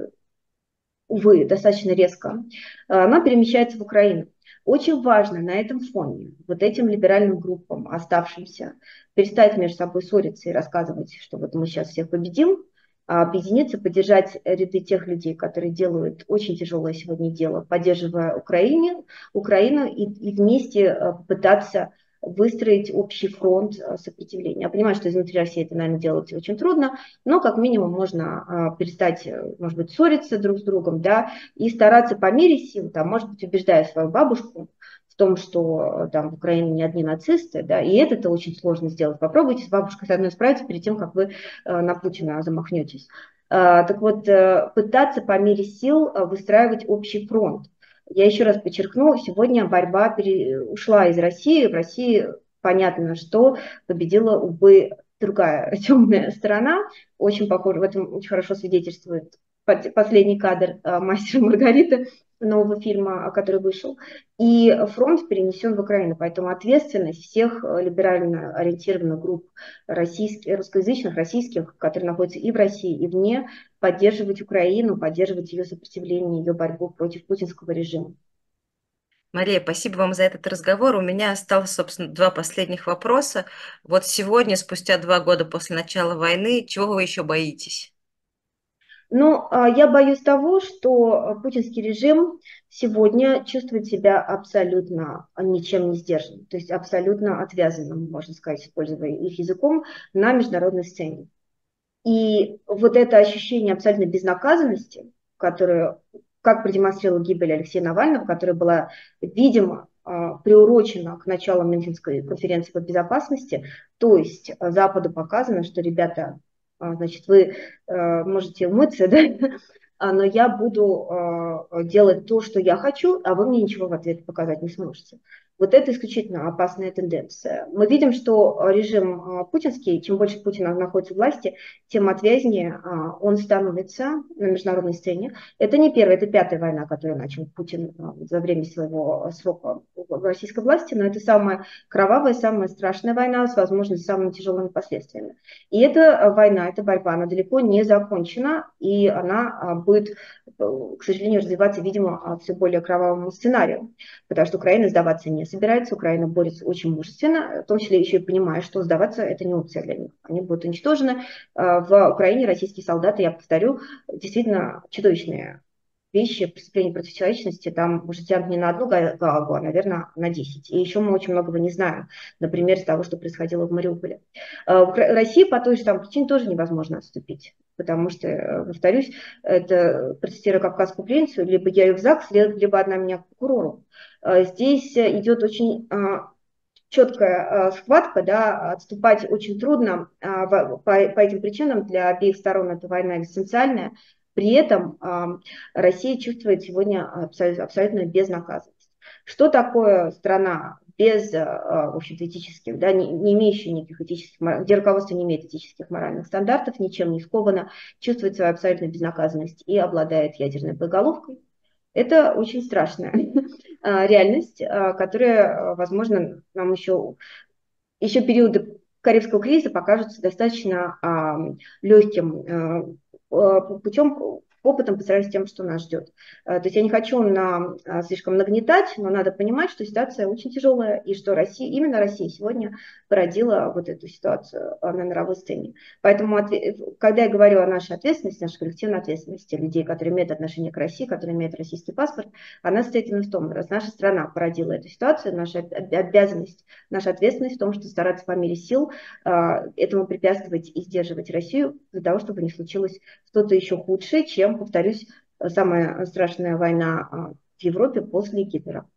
увы, достаточно резко. Она перемещается в Украину. Очень важно на этом фоне вот этим либеральным группам, оставшимся, перестать между собой ссориться и рассказывать, что вот мы сейчас всех победим, а объединиться, поддержать ряды тех людей, которые делают очень тяжелое сегодня дело, поддерживая Украине, Украину и, и вместе попытаться выстроить общий фронт сопротивления. Я понимаю, что изнутри России это, наверное, делать очень трудно, но как минимум можно перестать, может быть, ссориться друг с другом, да, и стараться по мере сил, там, может быть, убеждая свою бабушку в том, что там в Украине не одни нацисты, да, и это-то очень сложно сделать. Попробуйте с бабушкой с одной справиться перед тем, как вы на Путина замахнетесь. Так вот, пытаться по мере сил выстраивать общий фронт. Я еще раз подчеркну, сегодня борьба пере... ушла из России. В России понятно, что победила, увы, другая темная сторона. Очень похоже, в этом очень хорошо свидетельствует последний кадр «Мастера Маргариты», нового фильма, который вышел. И фронт перенесен в Украину. Поэтому ответственность всех либерально ориентированных групп российских, русскоязычных, российских, которые находятся и в России, и вне, поддерживать Украину, поддерживать ее сопротивление, ее борьбу против путинского режима.
Мария, спасибо вам за этот разговор. У меня осталось, собственно, два последних вопроса. Вот сегодня, спустя два года после начала войны, чего вы еще боитесь?
Ну, я боюсь того, что путинский режим сегодня чувствует себя абсолютно ничем не сдержанным, то есть абсолютно отвязанным, можно сказать, используя их языком, на международной сцене. И вот это ощущение абсолютной безнаказанности, которое, как продемонстрировала гибель Алексея Навального, которая была, видимо, приурочена к началу Мюнхенской конференции по безопасности, то есть Западу показано, что, ребята, значит, вы можете умыться, да, но я буду делать то, что я хочу, а вы мне ничего в ответ показать не сможете. Вот это исключительно опасная тенденция. Мы видим, что режим а, путинский, чем больше Путин находится в власти, тем отвязнее а, он становится на международной сцене. Это не первая, это пятая война, которую начал Путин а, за время своего срока в российской власти, но это самая кровавая, самая страшная война с, возможно, самыми тяжелыми последствиями. И эта война, эта борьба, она далеко не закончена, и она а, будет, к сожалению, развиваться, видимо, все более кровавому сценарию, потому что Украина сдаваться не собирается, Украина борется очень мужественно, в том числе еще и понимая, что сдаваться это не опция для них. Они будут уничтожены. В Украине российские солдаты, я повторю, действительно чудовищные вещи, преступления против человечности, там уже тянут не на одну голову, а, наверное, на десять. И еще мы очень многого не знаем, например, из того, что происходило в Мариуполе. В России по той же там причине тоже невозможно отступить, потому что, повторюсь, это протестируя кавказскую пленницу, либо я ее в ЗАГС, либо одна меня к прокурору. Здесь идет очень четкая схватка, да, отступать очень трудно по, по этим причинам, для обеих сторон эта война экзистенциальная. При этом Россия чувствует сегодня абсолютно безнаказанность. Что такое страна без, в общем-то, этических, да, не, не имеющая никаких этических, где руководство не имеет этических моральных стандартов, ничем не сковано, чувствует свою абсолютную безнаказанность и обладает ядерной боеголовкой? Это очень страшная реальность, которая, возможно, нам еще, еще периоды Карибского кризиса покажутся достаточно легким путем, опытом по сравнению с тем, что нас ждет. То есть я не хочу на, слишком нагнетать, но надо понимать, что ситуация очень тяжелая, и что Россия, именно Россия сегодня породила вот эту ситуацию на мировой сцене. Поэтому, когда я говорю о нашей ответственности, нашей коллективной ответственности людей, которые имеют отношение к России, которые имеют российский паспорт, она состоит именно в том, раз наша страна породила эту ситуацию, наша обязанность, наша ответственность в том, что стараться по мере сил этому препятствовать и сдерживать Россию для того, чтобы не случилось что-то еще худшее, чем, повторюсь, самая страшная война в Европе после Гитлера.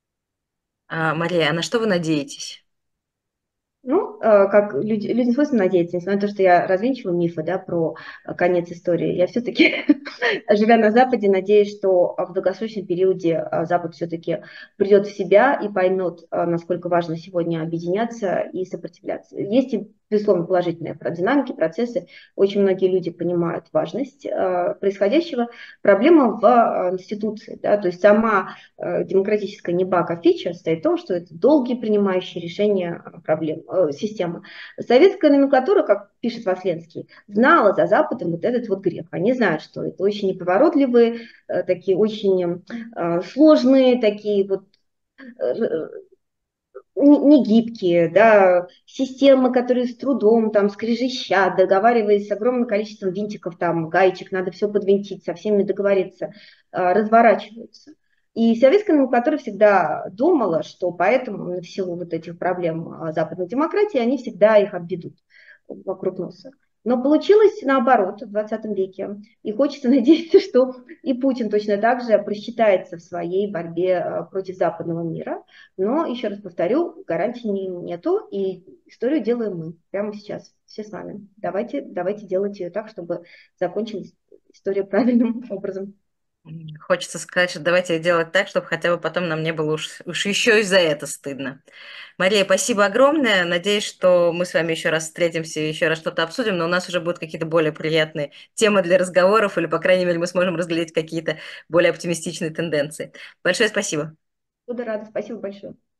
А, Мария, а на что вы надеетесь?
Ну, как люди, людям свойственно надеяться, несмотря на то, что я развенчиваю мифы, да, про конец истории, я все-таки, живя на Западе, надеюсь, что в долгосрочном периоде Запад все-таки придет в себя и поймет, насколько важно сегодня объединяться и сопротивляться. Есть и, безусловно, положительные динамики, процессы. Очень многие люди понимают важность происходящего. Проблема в институции, да, то есть сама демократическая небака фича состоит в том, что это долгие принимающие решения проблем система. Советская номенклатура, как пишет Васленский, знала за Западом вот этот вот грех. Они знают, что это очень неповоротливые, такие очень сложные, такие вот не гибкие, да, системы, которые с трудом, там, скрежещат, договариваясь с огромным количеством винтиков, там, гаечек, надо все подвинтить, со всеми договориться, разворачиваются. И советская номенклатура всегда думала, что поэтому в силу вот этих проблем западной демократии они всегда их обведут вокруг носа. Но получилось наоборот в двадцатом веке. И хочется надеяться, что и Путин точно так же просчитается в своей борьбе против западного мира. Но, еще раз повторю, гарантий нету, и историю делаем мы прямо сейчас, все с вами. Давайте, давайте делать ее так, чтобы закончилась история правильным образом.
Хочется сказать, что давайте делать так, чтобы хотя бы потом нам не было уж, уж еще и за это стыдно. Мария, спасибо огромное. Надеюсь, что мы с вами еще раз встретимся и еще раз что-то обсудим, но у нас уже будут какие-то более приятные темы для разговоров, или, по крайней мере, мы сможем разглядеть какие-то более оптимистичные тенденции. Большое спасибо.
Буду рада. Спасибо большое.